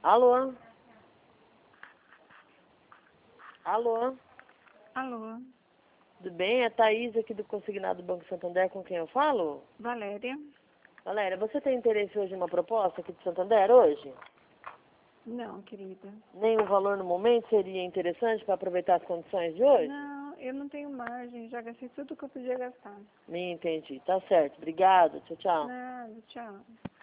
Alô? Alô? Alô, Tudo bem? É a Thaís aqui do Consignado Banco Santander, com quem eu falo? Valéria? Valéria, você tem interesse hoje em uma proposta aqui de Santander hoje? Não, querida. Nem o valor no momento seria interessante para aproveitar as condições de hoje? Não, eu não tenho margem, já gastei tudo que eu podia gastar. Me entendi. Tá certo. Obrigado. Tchau, tchau. Nada, tchau.